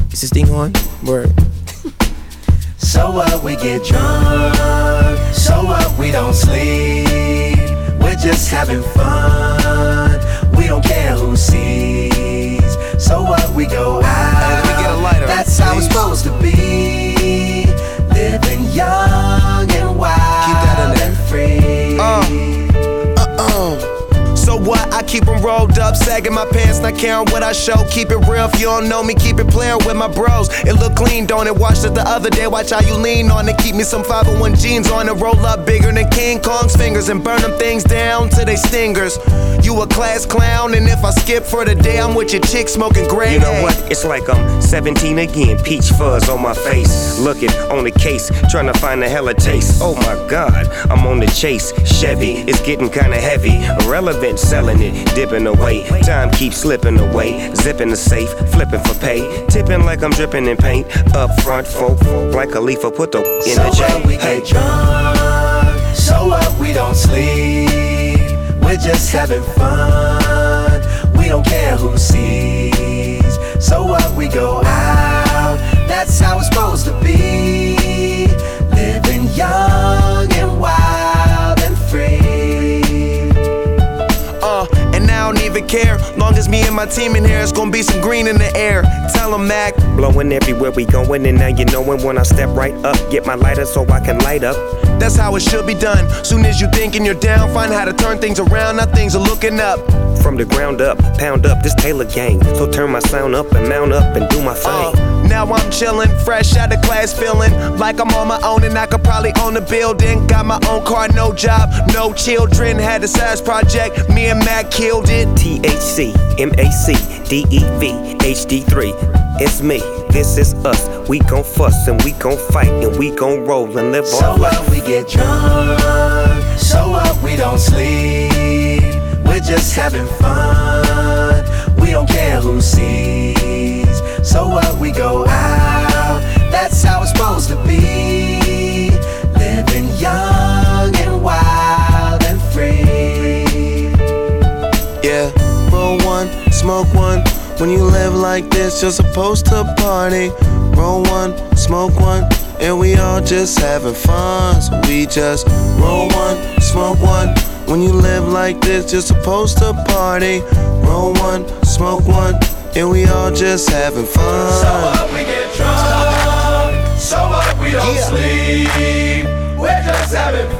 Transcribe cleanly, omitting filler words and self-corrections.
Is this thing on? Word. So what, we get drunk. So what, we don't sleep. We're just having fun. We don't care who sees. So what, we go out. Let me get a lighter, that's how it's supposed to be. Living young and wild and free. So what? I keep them rolled up, sagging my pants, not caring what I show. Keep it real, if you don't know me, keep it playing with my bros. It look clean, don't it? Watched it the other day, watch how you lean on it. Keep me some 501 jeans on it, roll up bigger than King Kong's fingers and burn them things down to they stingers. You a class clown, and if I skip for the day, I'm with your chick smoking gray. You know what? It's like I'm 17 again, peach fuzz on my face. Looking on the case, trying to find a hella taste. Oh my God, I'm on the chase. Chevy, it's getting kinda heavy. Irrelevant, selling it, dipping away. Time keeps slipping away. Zipping the safe, flipping for pay. Tipping like I'm dripping in paint. Up front, folk, like a leaf, put the in so the J. What, we get drunk. So what, we don't sleep. We're just having fun. We don't care who sees. So what, we go out. That's how it's supposed to be. Living young and wild and free. And I don't even care. Long as me and my team in here, it's gonna be some green in the air. Tell 'em, Mac. Blowing everywhere we going, and now you knowin' when I step right up. Get my lighter so I can light up. That's how it should be done. Soon as you thinkin' you're down, find how to turn things around. Now things are looking up. From the ground up, pound up this Taylor gang. So turn my sound up and mount up and do my thing. Now I'm chillin', fresh out of class, feelin' like I'm on my own and I could probably own a building. Got my own car, no job, no children. Had a size project, me and Mac killed it. THC, MAC, DEV, HD3. It's me, this is us. We gon' fuss and we gon' fight and we gon' roll and live so our life. So what, we get drunk. So what, we don't sleep. We're just having fun. We don't care who sees. So what, we go out. That's how it's supposed to be. Living young and wild and free. Yeah, roll one, smoke one. When you live like this, you're supposed to party. Roll one, smoke one, and we all just having fun. So we just roll one, smoke one. When you live like this, you're supposed to party. Roll one, smoke one, and we all just having fun. So what, we get drunk. So what, we don't sleep. We're just having fun.